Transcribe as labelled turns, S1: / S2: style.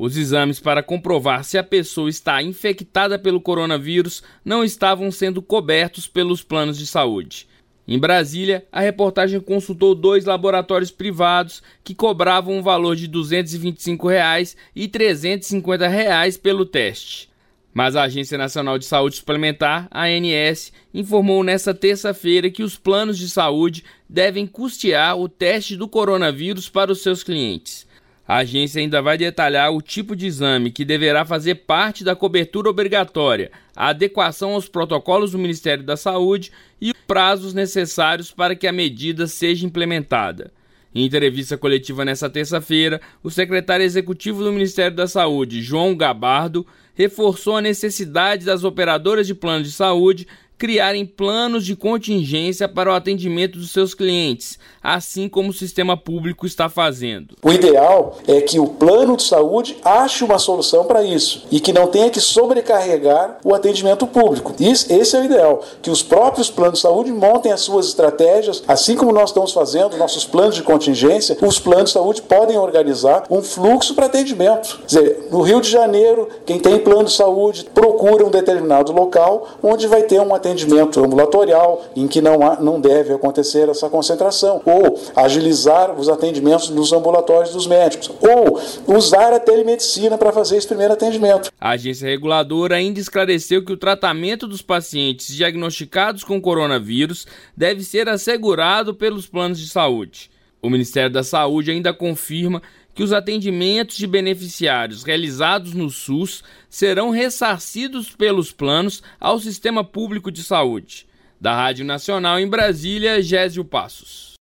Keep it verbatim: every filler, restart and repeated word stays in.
S1: Os exames para comprovar se a pessoa está infectada pelo coronavírus não estavam sendo cobertos pelos planos de saúde. Em Brasília, a reportagem consultou dois laboratórios privados que cobravam um valor de duzentos e vinte e cinco reais e trezentos e cinquenta reais pelo teste. Mas a Agência Nacional de Saúde Suplementar, A N S, informou nesta terça-feira que os planos de saúde devem custear o teste do coronavírus para os seus clientes. A agência ainda vai detalhar o tipo de exame que deverá fazer parte da cobertura obrigatória, a adequação aos protocolos do Ministério da Saúde e os prazos necessários para que a medida seja implementada. Em entrevista coletiva nesta terça-feira, o secretário executivo do Ministério da Saúde, João Gabardo, reforçou a necessidade das operadoras de plano de saúde criarem planos de contingência para o atendimento dos seus clientes, assim como o sistema público está fazendo.
S2: O ideal é que o plano de saúde ache uma solução para isso e que não tenha que sobrecarregar o atendimento público. Isso, esse é o ideal, que os próprios planos de saúde montem as suas estratégias, assim como nós estamos fazendo nossos planos de contingência, os planos de saúde podem organizar um fluxo para atendimento. Quer dizer, no Rio de Janeiro, quem tem plano de saúde procura um determinado local onde vai ter um atendimento atendimento ambulatorial, em que não, há, não deve acontecer essa concentração, ou agilizar os atendimentos nos ambulatórios dos médicos, ou usar a telemedicina para fazer esse primeiro atendimento.
S1: A agência reguladora ainda esclareceu que o tratamento dos pacientes diagnosticados com coronavírus deve ser assegurado pelos planos de saúde. O Ministério da Saúde ainda confirma que os atendimentos de beneficiários realizados no SUS serão ressarcidos pelos planos ao Sistema Público de Saúde. Da Rádio Nacional em Brasília, Gésio Passos.